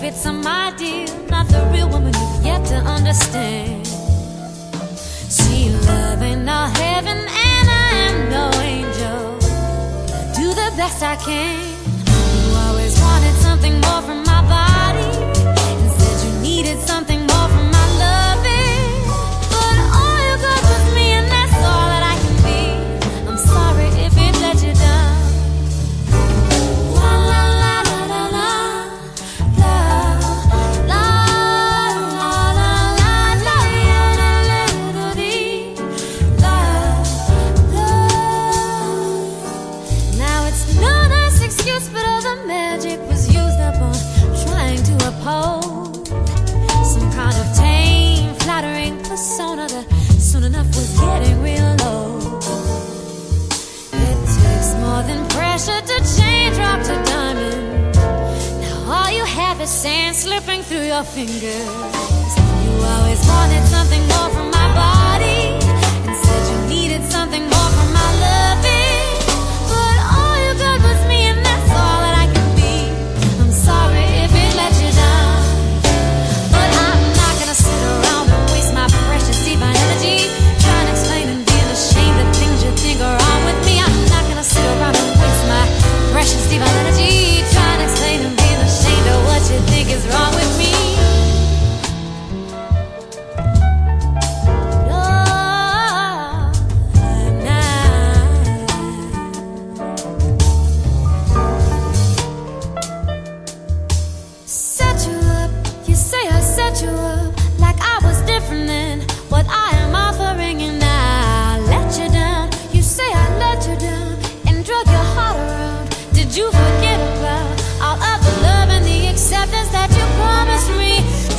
fit some ideal, not the real woman you've yet to understand. See, love ain't no heaven and I am no angel, but I do the best I can. You always wanted something more from my body, and said you needed something more from my loving, but all you got was me and that's all that I can be. I'm sorry if it let you down. La la la la la la la la la la la la la. Now it's no nice excuse, but all the magic was used up on trying to uphold some kind of tame, flattering persona that soon enough was getting real low. It takes more than pressure to change rock to diamond. Now all you have is sand slipping through your fingers. You always wanted something more from my body, and said you needed something more from my loving, but all you got was me and that's all that I can be. I'm sorry if it let you down, but I'm not gonna sit around and waste my precious divine energy trying to explain and being ashamed of things you think are wrong with me. I'm not gonna sit around and waste my precious divine energy trying to explain and being ashamed of what you think is wrong with me. No, I'm not. Set you up, you say I set you up like I was different than what I am offering, and I let you down. You say I let you down and drug your heart around. Did you forget about all of the love and the acceptance that you promised me?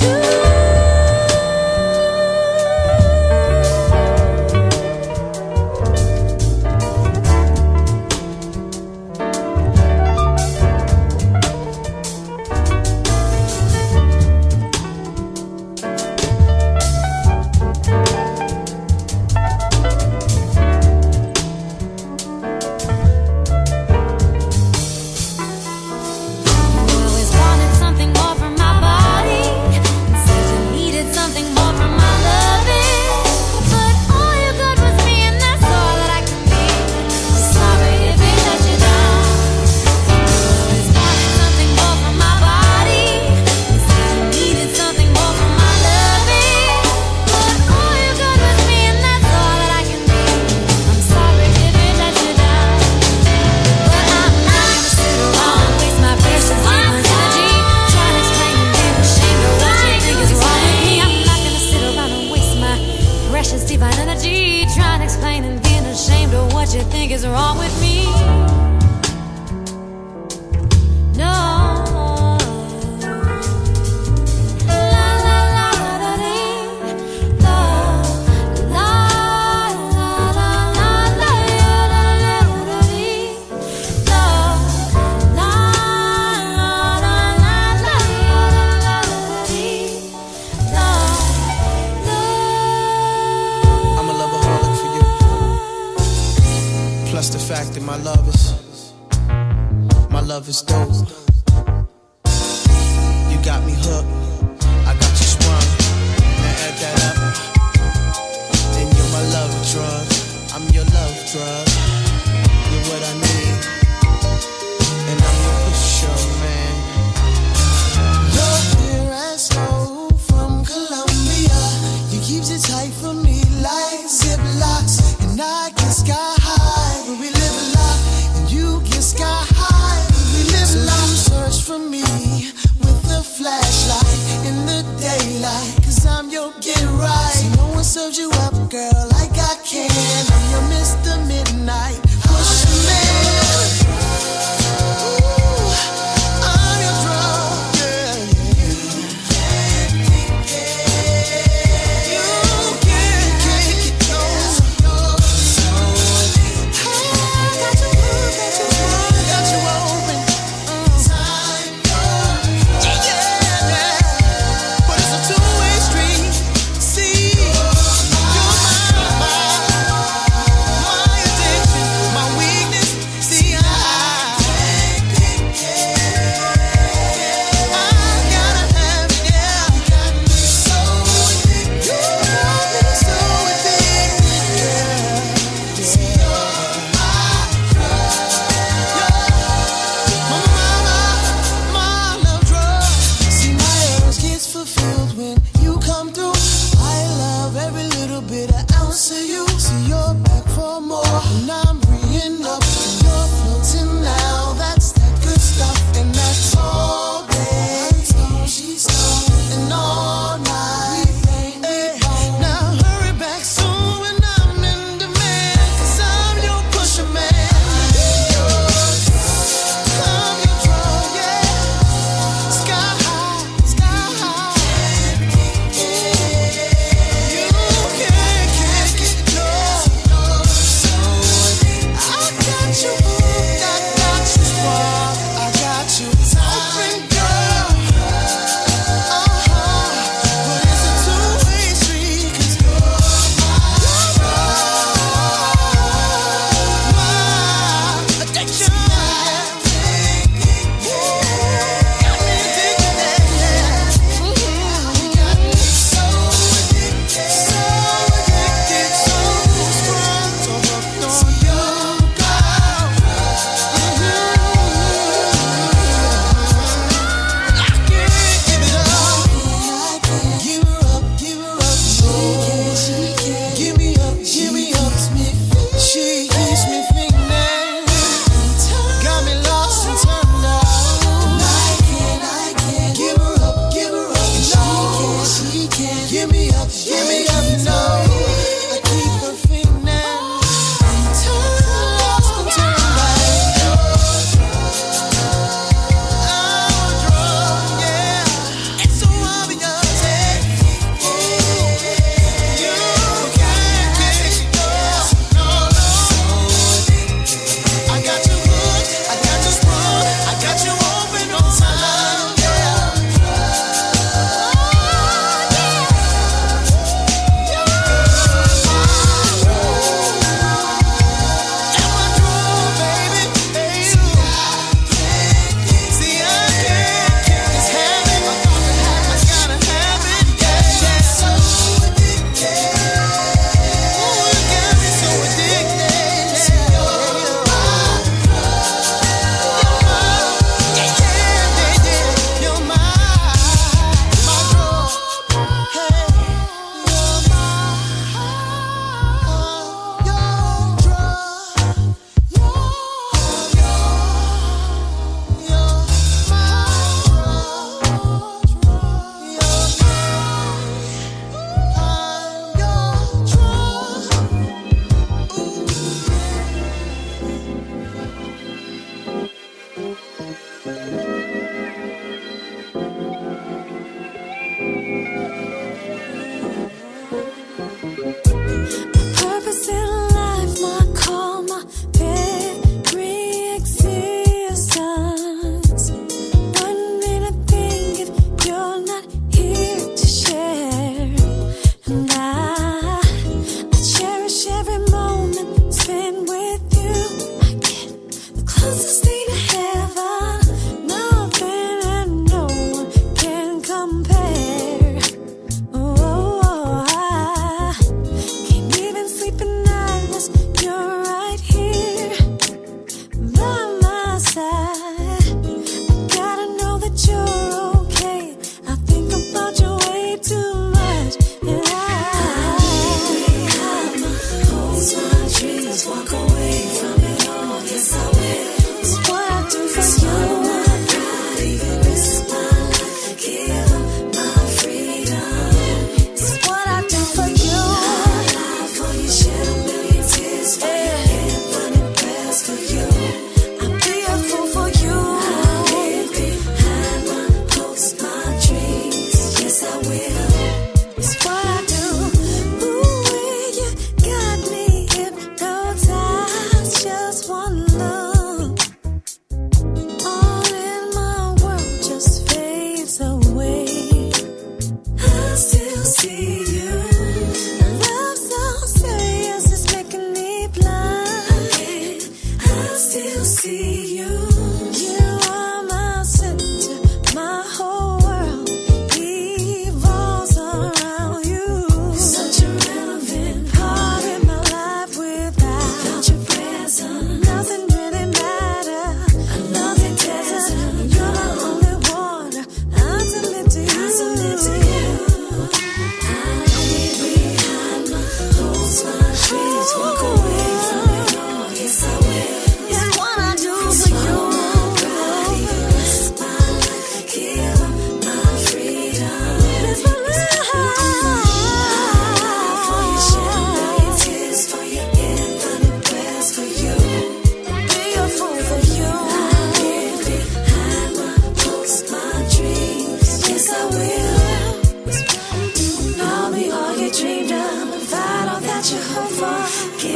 Divine energy, trying to explain and being ashamed of what you think is wrong with me. No. La la la la dee, la la la la la la la dee, la la la la la la dee, la. Plus the fact that my love is dope. You got me hooked, I got you sprung. Now add that up, and you're my love drug. I'm your love drug. You're what I need, and I'm your pusher, man. Love here and slow from Colombia. You keeps it tight for me like Ziplocs, and I get sky high when we live a lot, and you get sky high when we live a lot. So search for me with a flashlight in the daylight, 'cause I'm your get right. So no one serves you up, girl, like I can. I'm your Mr. Midnight.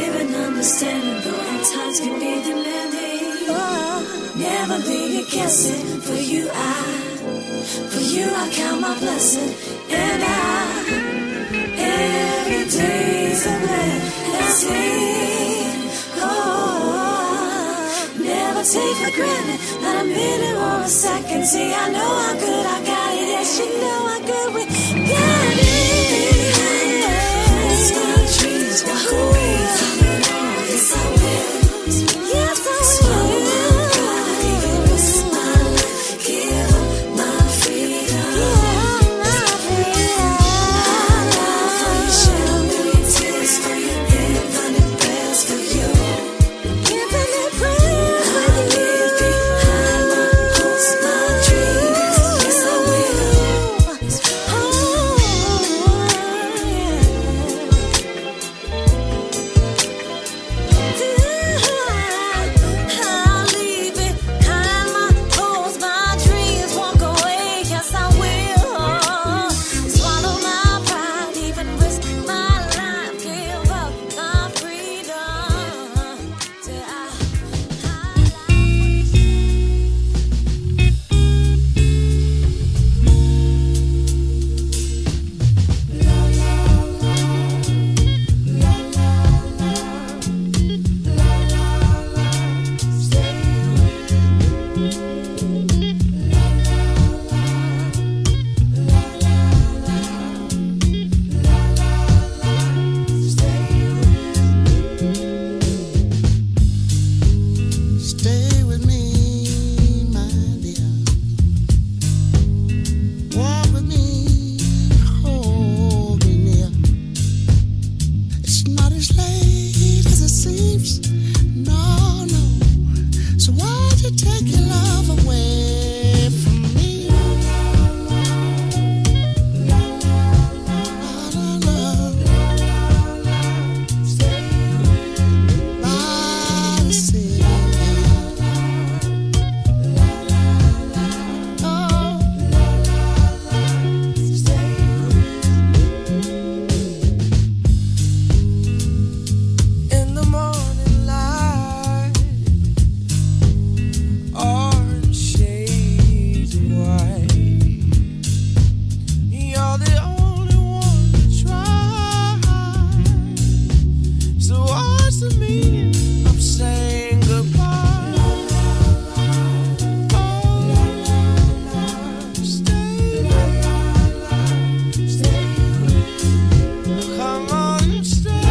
and understanding, though at times can be demanding. Never leave you guessing. For you I count my blessing, and every day's a blessing. Never take for granted, not a minute or a second. See, I know how good I got it. Yes, you know how good we got it. My dreams walk away from it all. Yes, I will. Yes, I will. Swallow my pride, even risk my life. Give up my freedom. I love for you, shed a million tears for you, infinite prayers for you. Infinite prayers for you. I leave behind my hopes, my dreams. Yes, I will. I'll leave behind my hopes, my dreams. Walk away, yes, I will. Swallow my pride, even risk my life. Give up my freedom. Say I Stay with me, my dear. Walk with me, hold me near. It's not as late as it seems. No, no. So why'd you take your love away from me? La, la, la. By the sea. In the morning light, orange shades of white. You're the only one to try. So what's the meaning of saying goodbye? Oh, stay. Come on and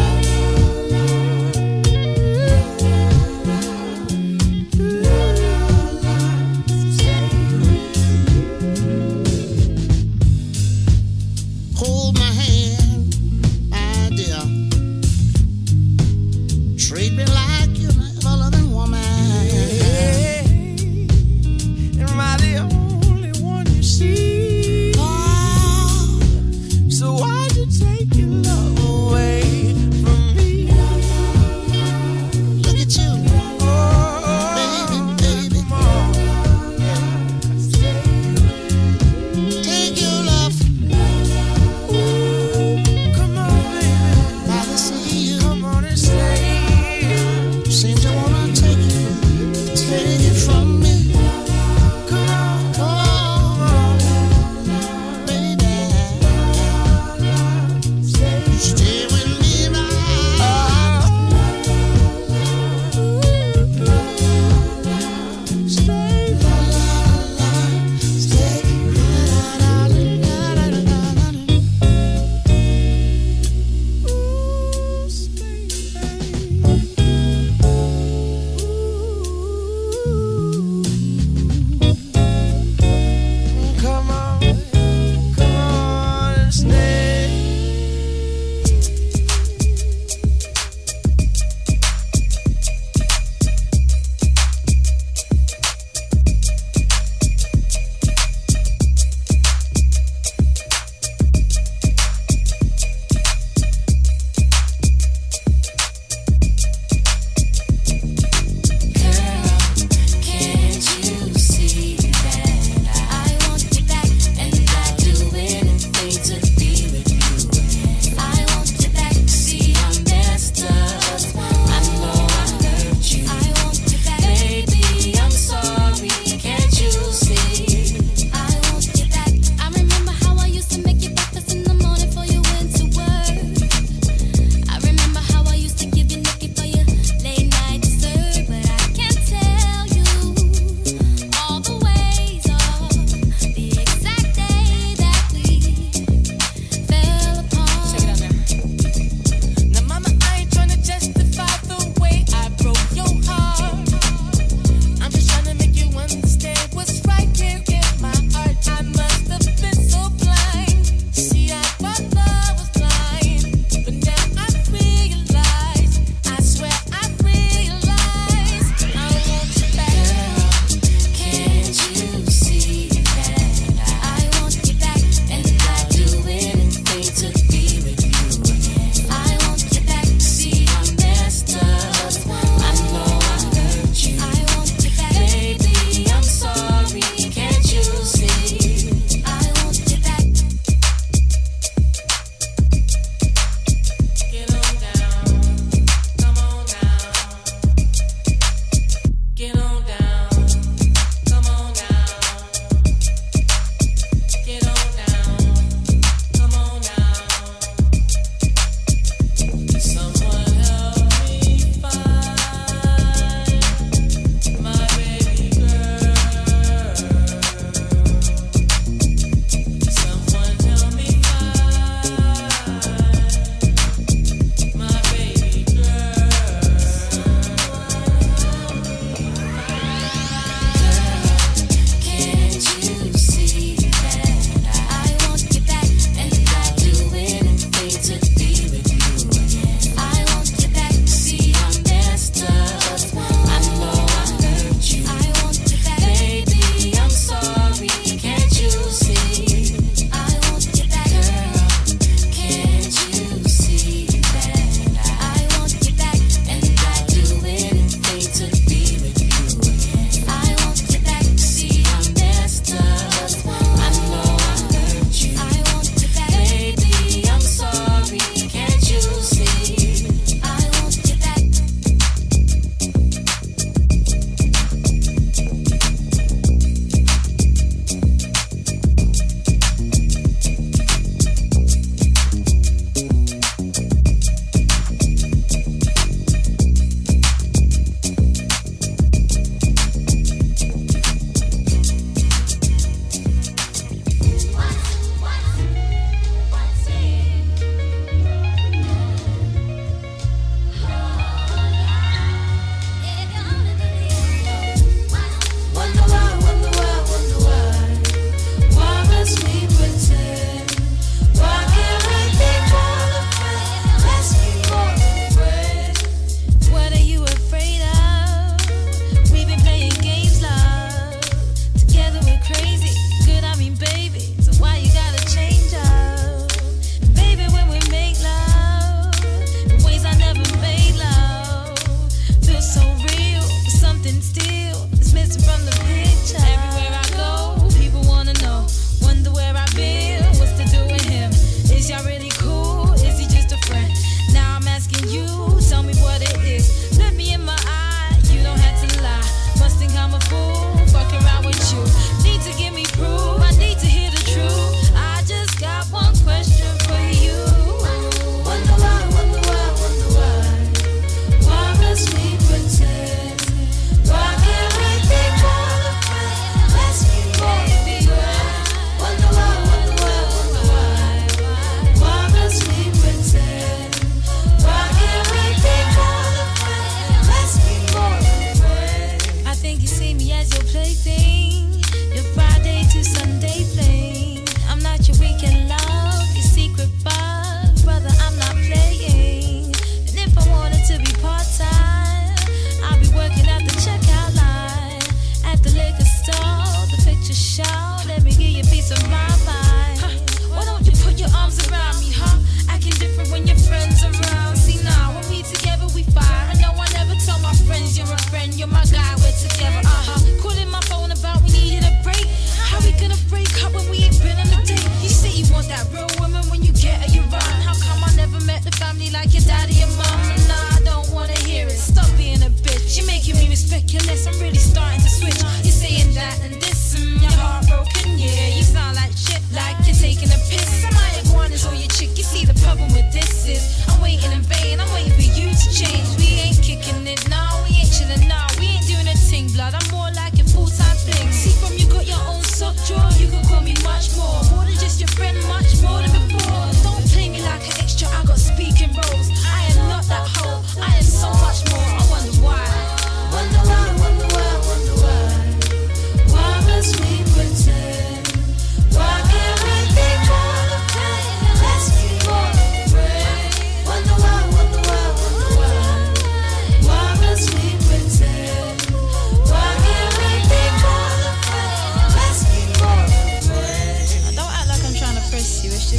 hold my hand, my dear. Treat me like you're my ever-loving woman. Am I the only one you see? Oh, so why'd you take your love away from me? Look at you, baby, baby. Come on. Take your love. Ooh, come on, baby. Rather see you. Come on and stay.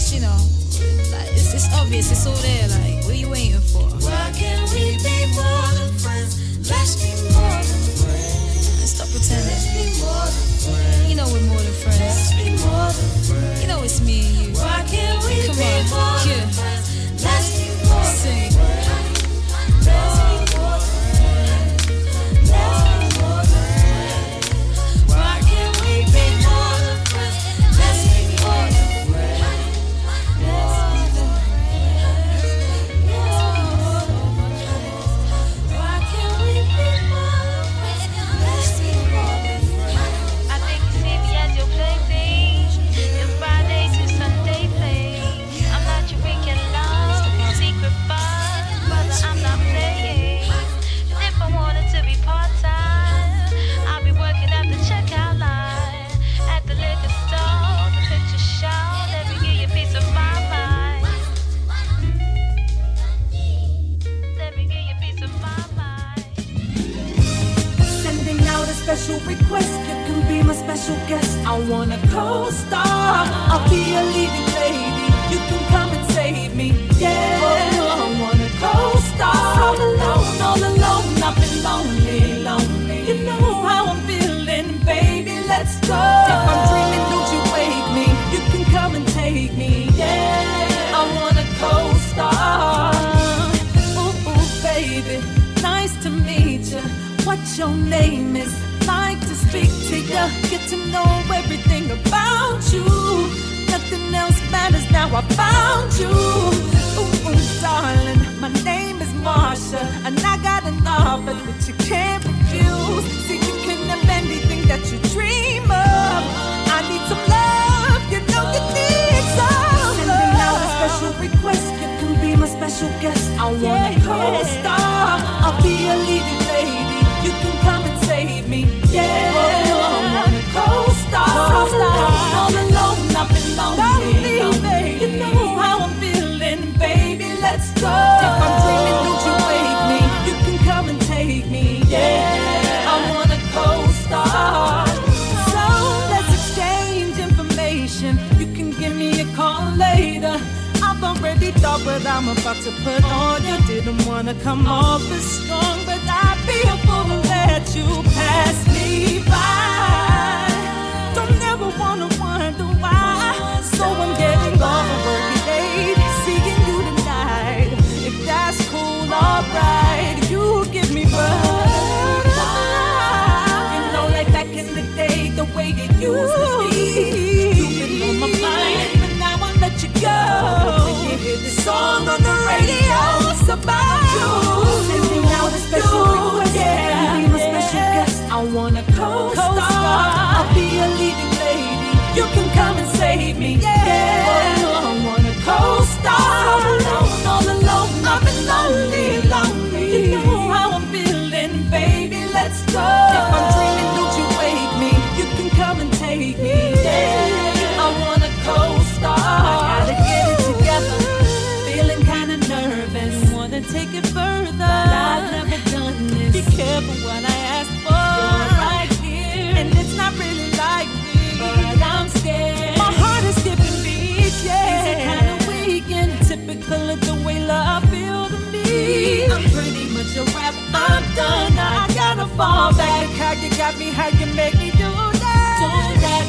you know, like it's obvious, it's all there. Like, what are you waiting for? Why can't we be more than friends? Let's be more than friends. Stop pretending. Let's be more than friends. You know we're more than friends. Let's be more than friends. You know it's me and you. Why can't we Come be on, more than yeah. friends? Let's be more than Sing. friends. Let's be more than friends. Let's be more than friends. Why can't we be more than friends? Let's be more than friends. Let's be more than friends. Why can't we be more than friends? Let's be more than friends. I think you see me as your plaything, your Friday to Sunday play. I'm not your weekend love, secret fun, brother, I'm not playing. If I wanted to be part-time, I'll be working at the checkout line, at the liquor store, the picture show, let me give you a piece of my mind. Let me give you a piece of my mind. Sending out a special request. You can be my special guest. I want a co-star. I'll be a leading lady. You can come and save me. Yeah, I want a co-star. All alone, I've been lonely, lonely. You know how I'm feeling, baby. Let's go. If I'm dreaming, don't you wake me. You can come and take me. Yeah, I want a co-star. Ooh, baby, nice to meet you. What your name is? Like to speak to you, get to know everything about you. Nothing else matters now. I found you. Ooh, darling, my name is Marsha, and I got an offer that you can't refuse. See, you can have anything that you dream of. I need some love, you know you need some. Sending out a special request. You can be my special guest. I want a co-star. I'll be a leading lady. You can come and save me. Yeah, I want a co-star. All alone, I've been lonely, baby. You know how I'm feeling, baby. Let's go. If I'm dreaming, don't you wake me. You can come and take me. Yeah, I want a co-star. So let's exchange information. You can give me a call later. I've already thought what I'm about to put on you. Didn't wanna come off as strong, but I feel for to let you pass me by. Don't ever wanna wonder why. So I'm getting off of work late, seeing you tonight. If that's cool, alright. You give me butterfly. You know, like back in the day, the way it used to be. You've been on my mind, but now I let you go. When you hear this song on the radio, it's about you. Sending out a special request. Yeah, be my special guest. I want a co-star. I'll be a leading lady. You can come and save me. Yeah, I want a co-star. All alone, I've been lonely, lonely. You know how I'm feeling, baby. Let's go. If I'm dreaming, don't you wake me. You can come and take me. Yeah, I want a co-star. I gotta get it together. Feeling kinda nervous. Wanna take it further. I've never done this. Be careful what I ask for. You're right here, and it's not really like me. But I'm scared. My heart is skipping beats. Yeah, is it kinda weak and typical of the way love feels to me? I'm pretty much a wrap. I'm done. I gotta fall back. How you got me? How you make me do that? Do that.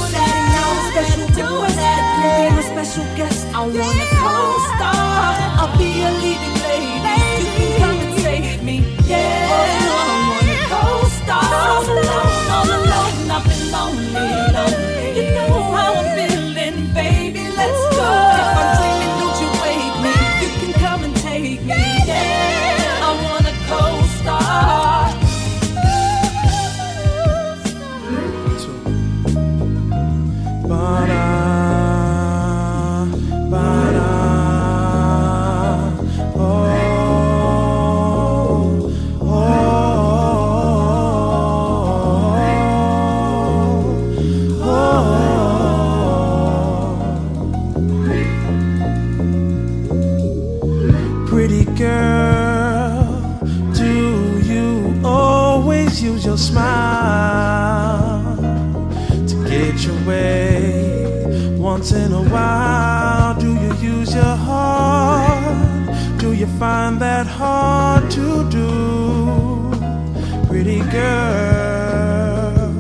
Do that. Be my special guest. I want a co-star. I'll be a leading lady. You can come and save me. Yeah, I want a co-star. All alone, I've been lonely, lonely. You know how I'm feeling, baby. Let's go. If I'm dreaming, don't you wake me. You can come and take me. Yeah, I want a co-star. Pretty girl, do you always use your smile to get your way? Once in a while, to do, pretty girl.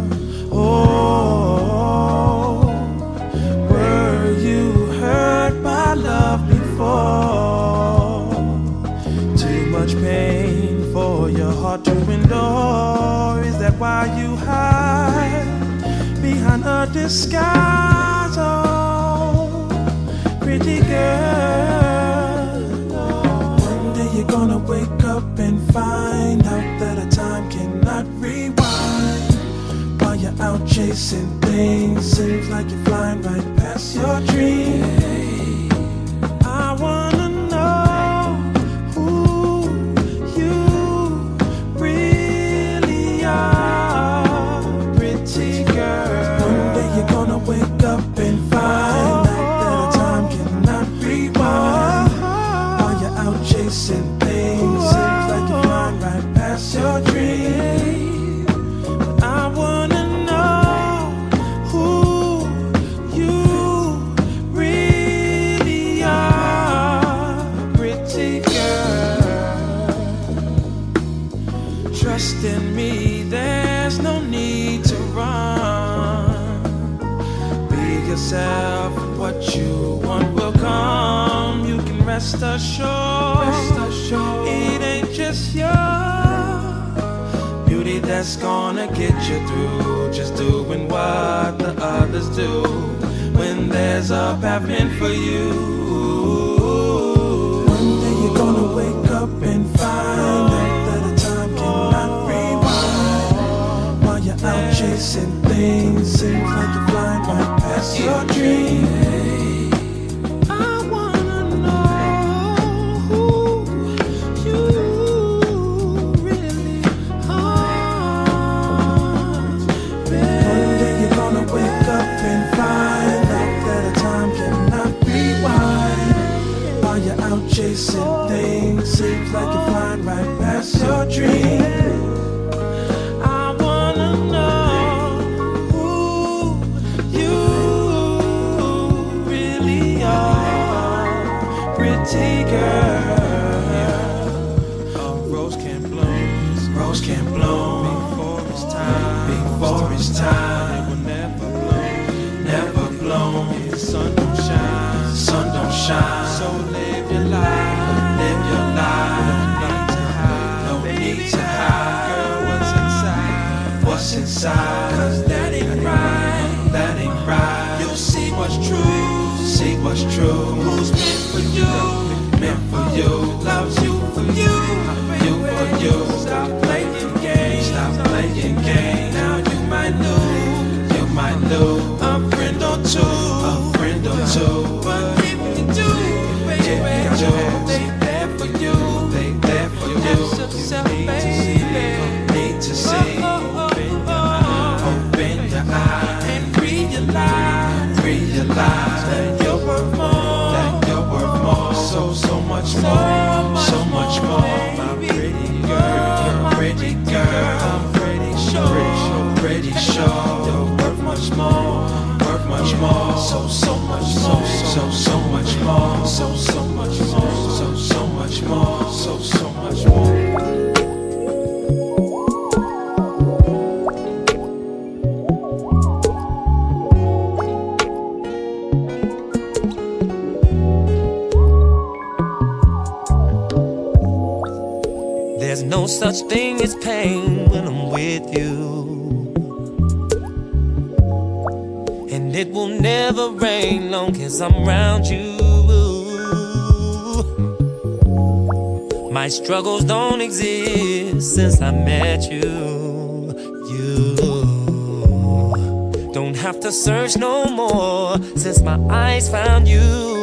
Oh, were you hurt by love before? Too much pain for your heart to endure. Is that why you hide behind a disguise? Oh, pretty girl. One day you're gonna wake up and find out that a time cannot rewind. While you're out chasing things, seems like you're flying right past your dreams. I wanna know who you really are, pretty girl. One day you're gonna wake up and find out that a time cannot rewind. While you're out chasing things, seems like you're flying right past your dreams. But I wanna know who you really are, pretty girl. Trust in me, there's no need to run. Be yourself, what you want will come. You can rest assured, it ain't just your beauty that's gonna get you through. Just doing what the others do when there's a path meant for you. One day you're gonna wake up and find out that a time cannot rewind. While you're out chasing things, seems like you're flying right past your dreams. I wanna know who you really are. One day you're gonna wake up and find out that a time cannot rewind. While you're out chasing things, seems like you're flying right past your dreams. I wanna know who you really are, pretty girl. Rose can't bloom before it's time. Before it's time, it will never bloom. Sun don't shine. So live your life. No need to hide. Girl, what's inside? 'Cause that ain't right. You'll see what's true. Who's meant for you, loves you for you. Stop playing games. Now you might lose a friend or two. But if you do, baby, they there for you. Ask yourself, baby, need to see. Open your eyes and realize that you're worth more. So much more. My pretty girl, I'm pretty sure. You're worth much more. So much more. There's no such thing as pain when I'm with you, and it will never rain long as I'm around you. My struggles don't exist since I met you. You don't have to search no more since my eyes found you.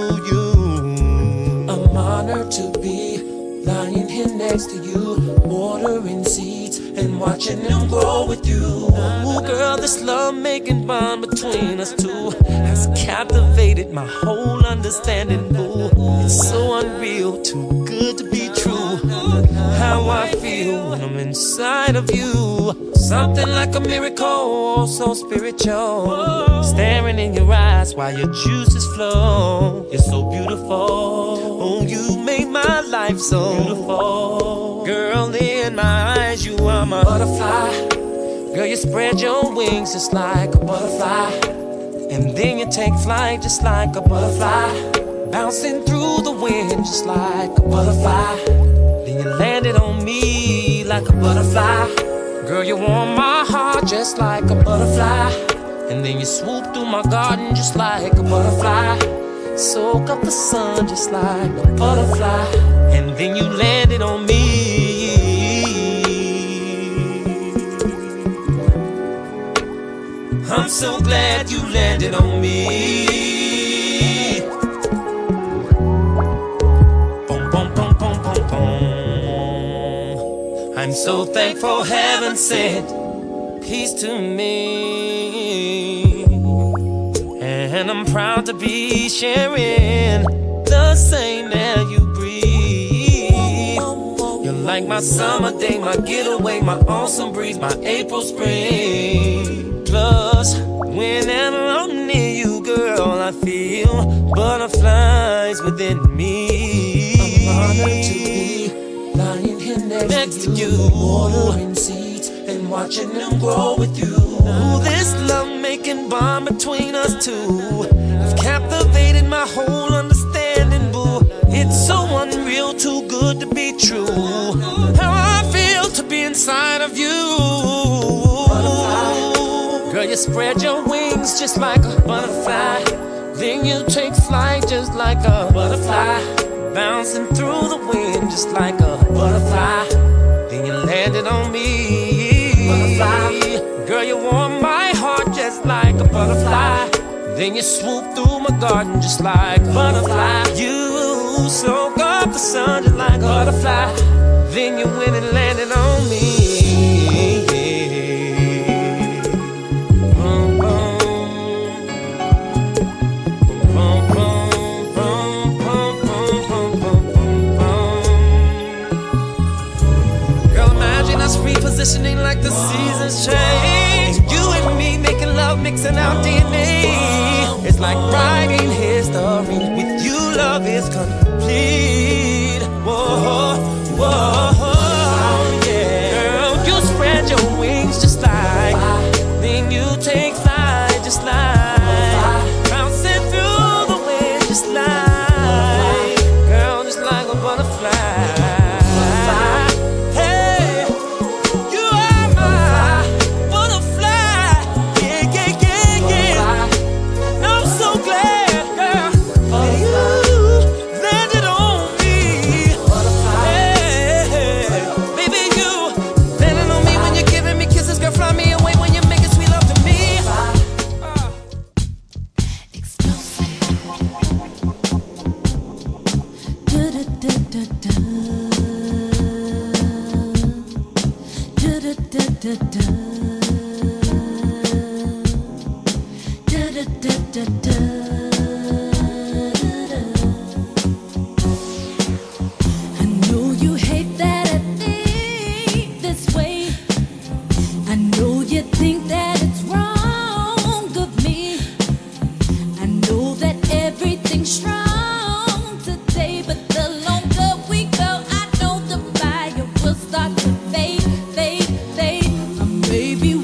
I'm honored to be lying here next to you, watering seeds and watching them grow with you. Ooh, girl, this love-making bond between us two has captivated my whole understanding. Ooh, it's so unreal, too good to be true. How I feel when I'm inside of you, something like a miracle, so spiritual. Staring in your eyes while your juices flow. You're so beautiful. Oh, you make made my life so beautiful. Girl, in my eyes, you are my butterfly. Girl, you spread your wings just like a butterfly, and then you take flight just like a butterfly, bouncing through the wind just like a butterfly. Then you landed on me like a butterfly. Girl, you warm my heart just like a butterfly, and then you swoop through my garden just like a butterfly. Soak up the sun just like a butterfly, and then you landed on me. I'm so glad you landed on me. Boom, boom, boom, boom, boom, boom. I'm so thankful heaven sent peace to me, and I'm proud to be sharing the same air you breathe. You're like my summer day, my getaway, my awesome breeze, my April spring. Plus, whenever I'm near you, girl, I feel butterflies within me. I'm honored to be lying here next to you, watering seeds and watching them grow with you. This love-making bond between us two has captivated my whole understanding, boo. It's so unreal, too good to be true. How I feel to be inside of you. Girl, you spread your wings just like a butterfly, then you take flight just like a butterfly, bouncing through the wind just like a butterfly. Then you landed on me, butterfly. Girl, you warm my heart just like a butterfly, then you swoop through my garden just like a butterfly. You soak up the sun just like a butterfly, then you went and landed on me. Repositioning like the seasons change. You and me making love, mixing our DNA. It's like writing history. With you, love is complete. Whoa, whoa, yeah. Girl, you spread your wings just like, then you take flight just like, bouncing through the wind just like, girl, just like a butterfly. Baby,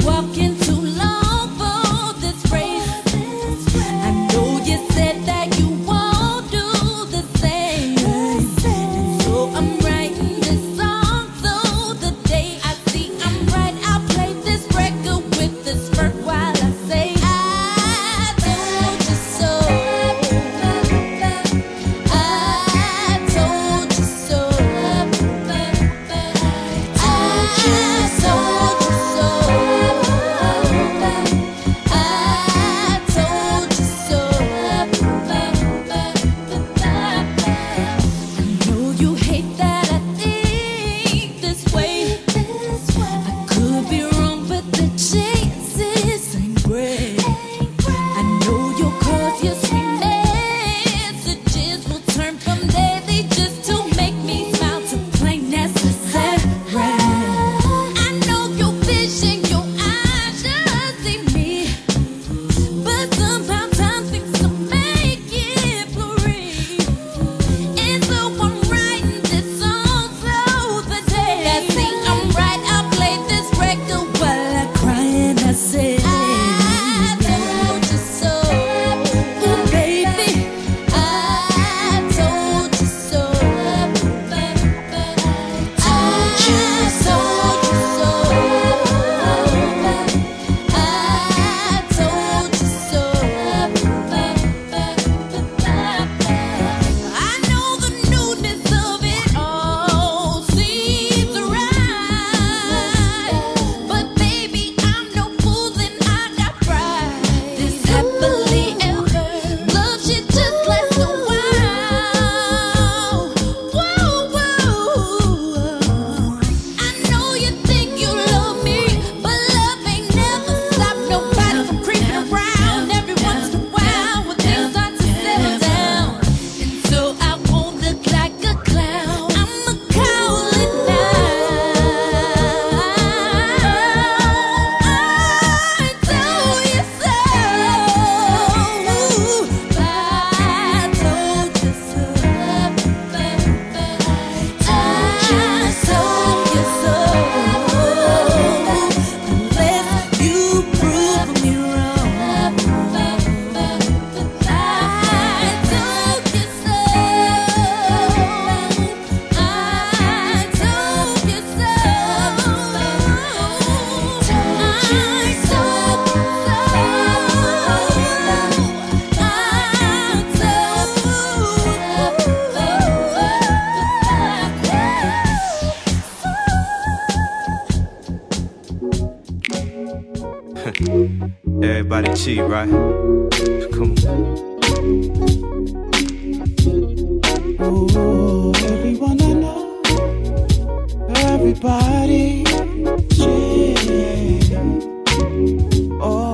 Everybody cheat, right? Come on. Ooh, everyone I know, everybody, yeah. Oh,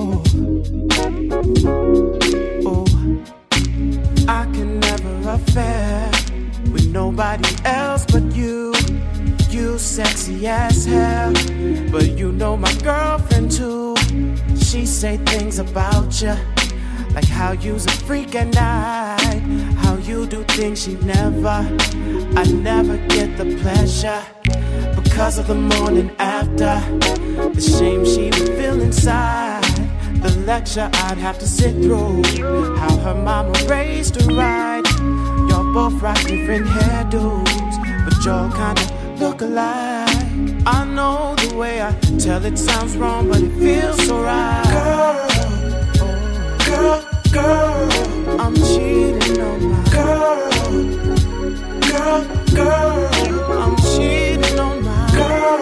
oh, I can never affair with nobody else but you. You sexy as hell, but you know my girlfriend too. She say things about you, like how you's a freak at night, how you do things she never. I never get the pleasure because of the morning after. The shame she would feel inside, the lecture I'd have to sit through, how her mama raised her right. Y'all both rock different hairdos, but y'all kinda look alike. I know the way I tell it sounds wrong, but it feels so right. Girl, I'm cheating on my girl, I'm cheating on my girl,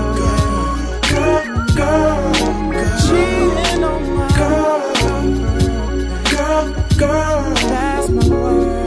cheating on my girl, that's my word.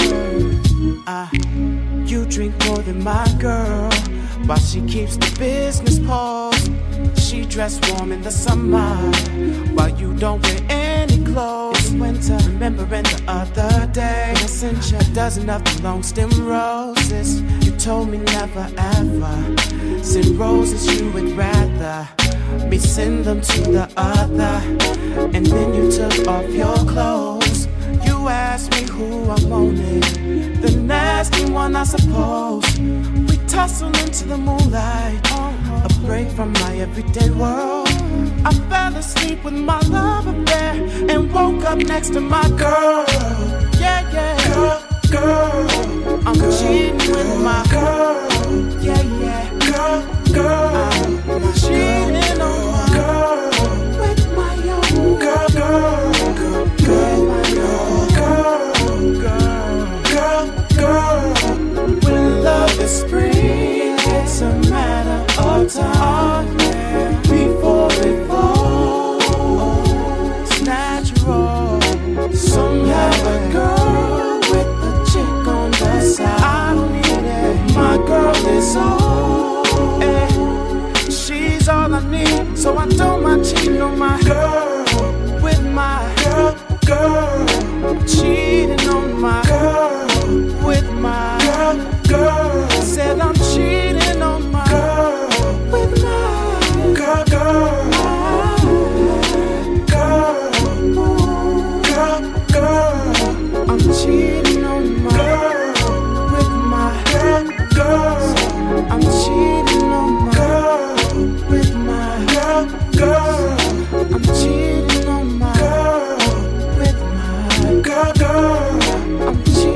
You drink more than my girl, while she keeps the business paused. She dressed warm in the summer, while you don't wear any clothes. It's winter, remembering the other day I sent you a dozen of the long stem roses. You told me never ever send roses, you would rather me send them to the other. And then you took off your clothes. You asked me who I'm owning, the nasty one I suppose. We tussle into the moonlight, a break from my everyday world. I fell asleep with my love affair and woke up next to my girl. Yeah, yeah, girl, I'm cheating with my girl. Yeah, yeah, girl, I'm cheating on my girl with my own girl. When love is spring, it's a matter of time. Before it falls, natural. Some have a girl with a chick on the side. I don't need it. My girl is all, she's all I need. So I don't mind cheating on my girl with my girl, cheating on my girl with my girl. Said I'm cheating on my girl with my girl. I'm cheating on my girl with my girl. I'm cheating on my girl with my girl. I'm cheating on my girl with my girl. I'm cheating.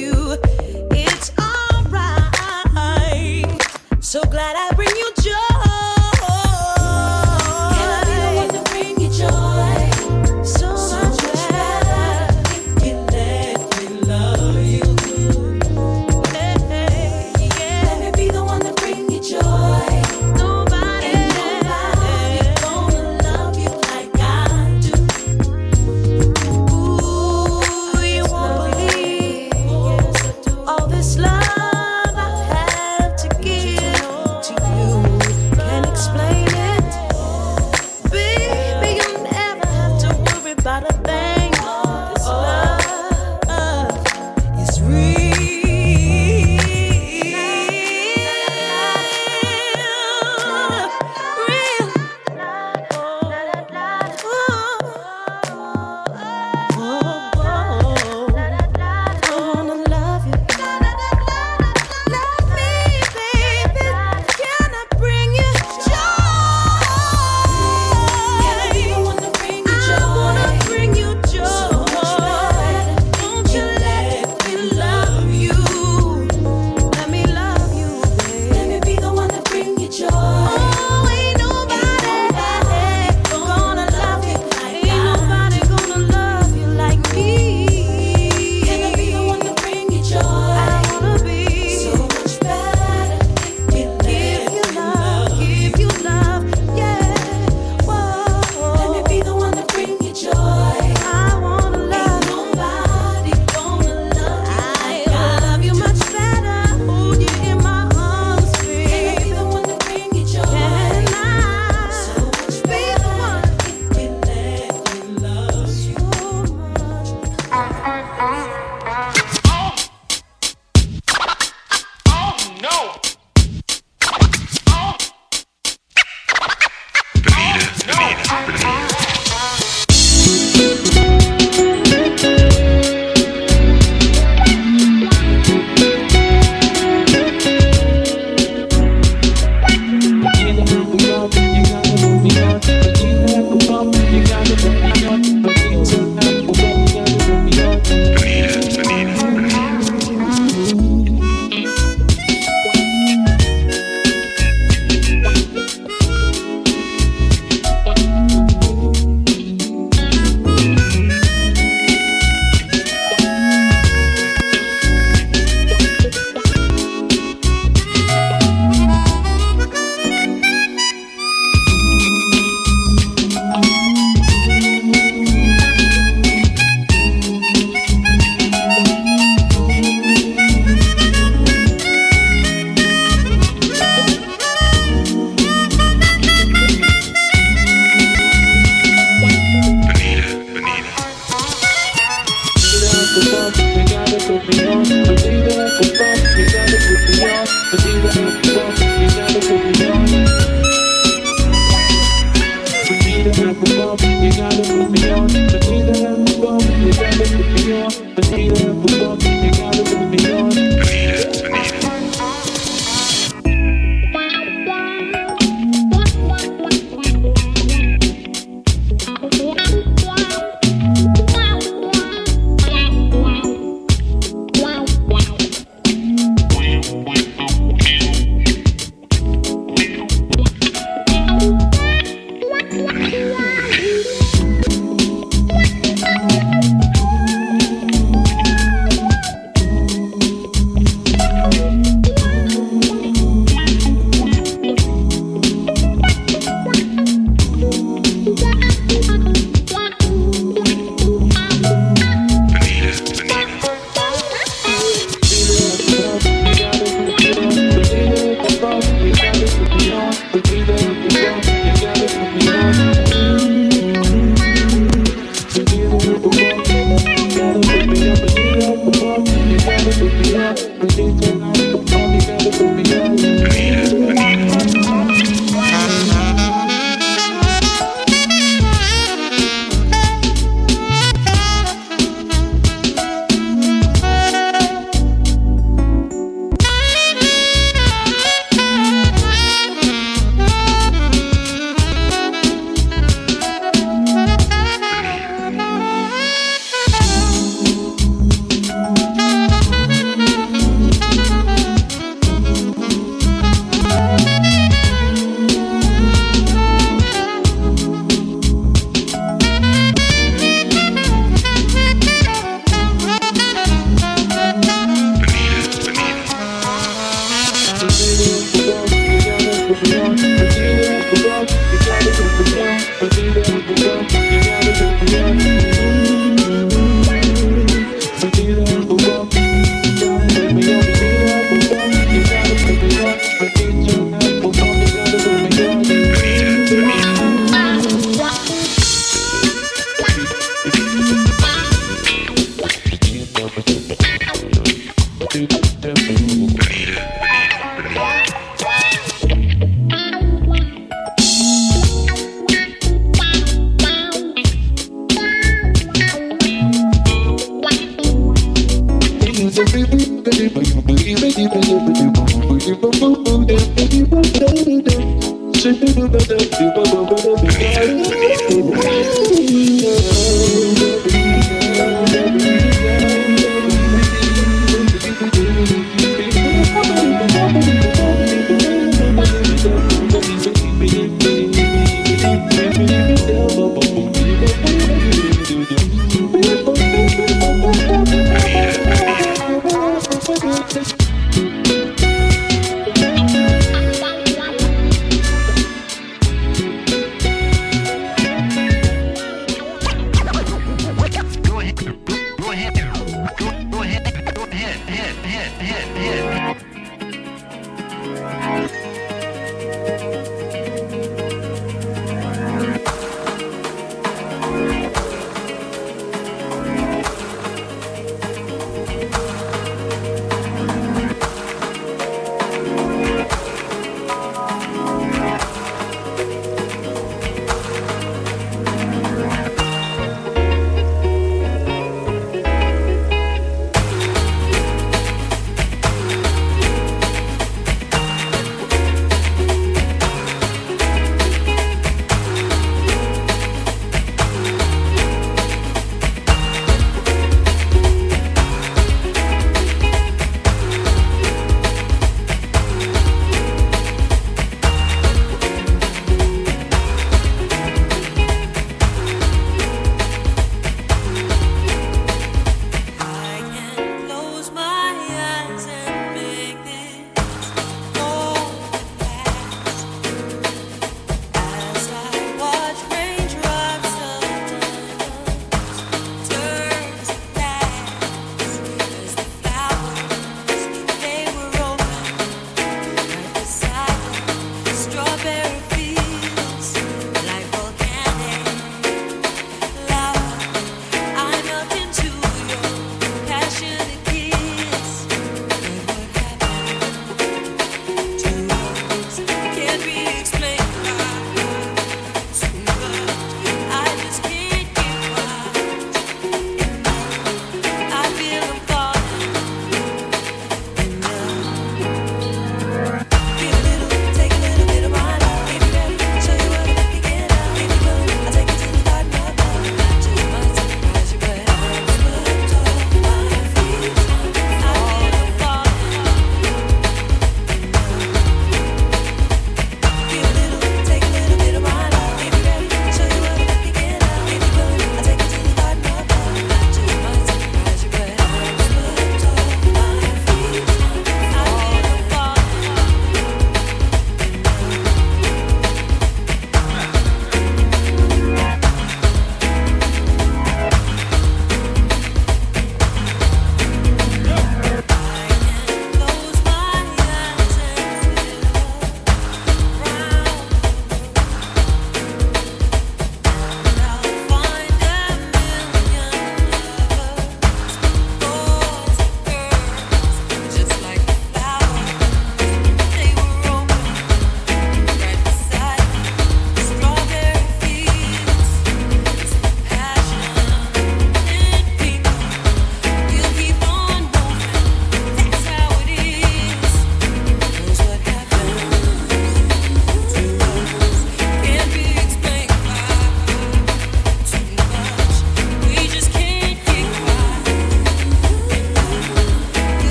you. It's alright. So glad I bring you joy. Can I be the one to bring you joy? So much better if you let me love you. Hey, yeah. Let me be the one to bring you joy. Nobody gonna love you like I do. Ooh, you won't believe all this love I have to give to you. Can't explain it, baby. You never have to worry about a thing. This love is real.